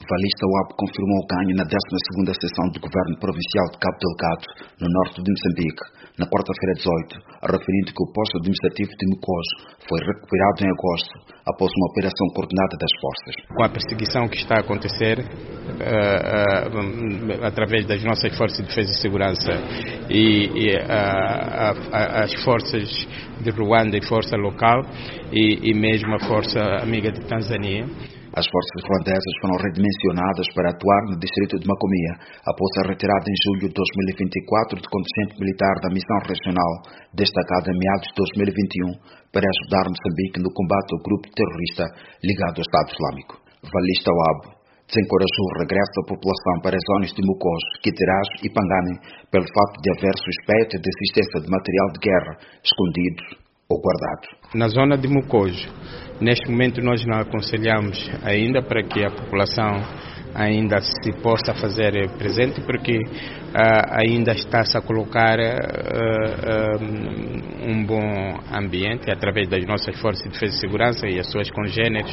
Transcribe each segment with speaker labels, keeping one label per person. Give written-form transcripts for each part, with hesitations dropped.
Speaker 1: Valista UAB confirmou o ganho na 12ª sessão do Governo Provincial de Cabo Delgado, no norte de Moçambique, na quarta-feira 18, referindo que o posto administrativo de Mocós foi recuperado em agosto, após uma operação coordenada das forças.
Speaker 2: Com a perseguição que está a acontecer, através das nossas forças de defesa e segurança e as forças de Ruanda e força local e mesmo a força amiga de Tanzânia,
Speaker 1: as forças ruandesas foram redimensionadas para atuar no distrito de Macomia, após a retirada em julho de 2024 do contingente militar da missão regional, destacada em meados de 2021, para ajudar Moçambique no combate ao grupo terrorista ligado ao Estado Islâmico. Valista UAB desencorajou o regresso da população para as zonas de Mocós, Quiteraz e Pangane, pelo fato de haver suspeita de existência de material de guerra escondido ou guardado.
Speaker 2: Na zona de Mocojo, neste momento nós não aconselhamos ainda para que a população ainda se possa fazer presente, porque ainda está-se a colocar um bom ambiente através das nossas forças de defesa e segurança e as suas congêneres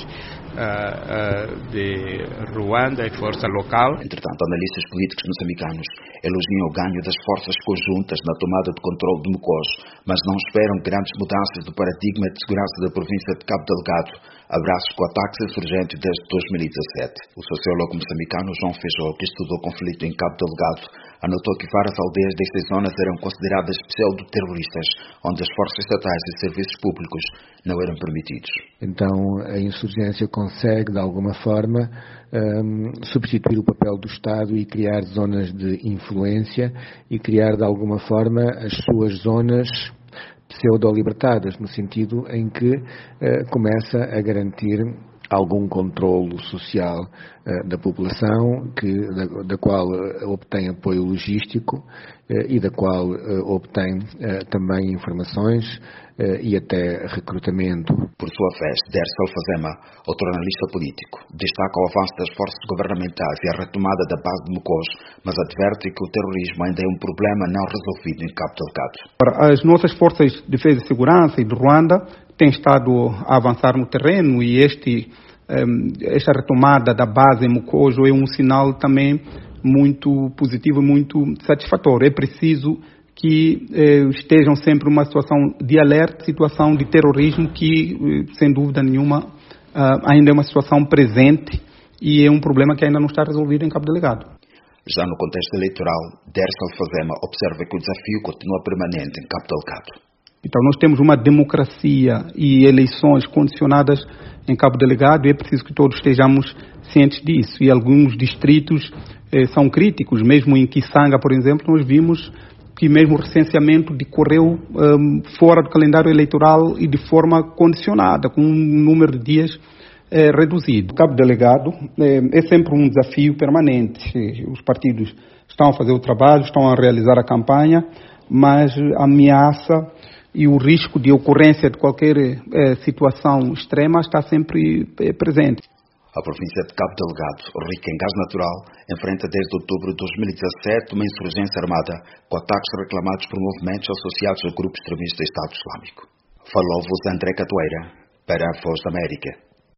Speaker 2: de Ruanda e força local.
Speaker 1: Entretanto, analistas políticos moçambicanos elogiam o ganho das forças conjuntas na tomada de controle de Mocós, mas não esperam grandes mudanças do paradigma de segurança da província de Cabo Delgado, abraços com ataques insurgentes desde 2017. O sociólogo moçambicano João Feijó, que estudou o conflito em Cabo Delgado, anotou que várias aldeias destas zonas eram consideradas pseudo-terroristas, onde as forças estatais e serviços públicos não eram permitidos.
Speaker 3: Então, a insurgência consegue, de alguma forma, substituir o papel do Estado e criar zonas de influência e criar, de alguma forma, as suas zonas pseudo-libertadas, no sentido em que começa a garantir algum controlo social da população, da qual obtém apoio logístico e da qual obtém também informações e até recrutamento.
Speaker 1: Por sua vez, Dercy Alfazema, outro analista político, destaca o avanço das forças governamentais e a retomada da base de Mocós, mas adverte que o terrorismo ainda é um problema não resolvido em Cabo Delgado.
Speaker 4: As nossas forças de defesa e segurança e de Ruanda têm estado a avançar no terreno e esta retomada da base em Mocojo é um sinal também muito positivo e muito satisfatório. É preciso que estejam sempre numa situação de alerta, situação de terrorismo que, sem dúvida nenhuma, ainda é uma situação presente e é um problema que ainda não está resolvido em Cabo Delgado.
Speaker 1: Já no contexto eleitoral, Dercy Alfazema observa que o desafio continua permanente em Cabo Delgado.
Speaker 4: Então, nós temos uma democracia e eleições condicionadas em Cabo Delgado e é preciso que todos estejamos cientes disso. E alguns distritos são críticos, mesmo em Kisanga, por exemplo, nós vimos que mesmo o recenseamento decorreu fora do calendário eleitoral e de forma condicionada, com um número de dias reduzido. Cabo Delgado é sempre um desafio permanente. Os partidos estão a fazer o trabalho, estão a realizar a campanha, mas a ameaça e o risco de ocorrência de qualquer situação extrema está sempre presente.
Speaker 1: A província de Cabo Delgado, rica em gás natural, enfrenta desde outubro de 2017 uma insurgência armada com ataques reclamados por movimentos associados ao grupo extremista Estado Islâmico. Falou-vos André Catoeira para a Voz da América.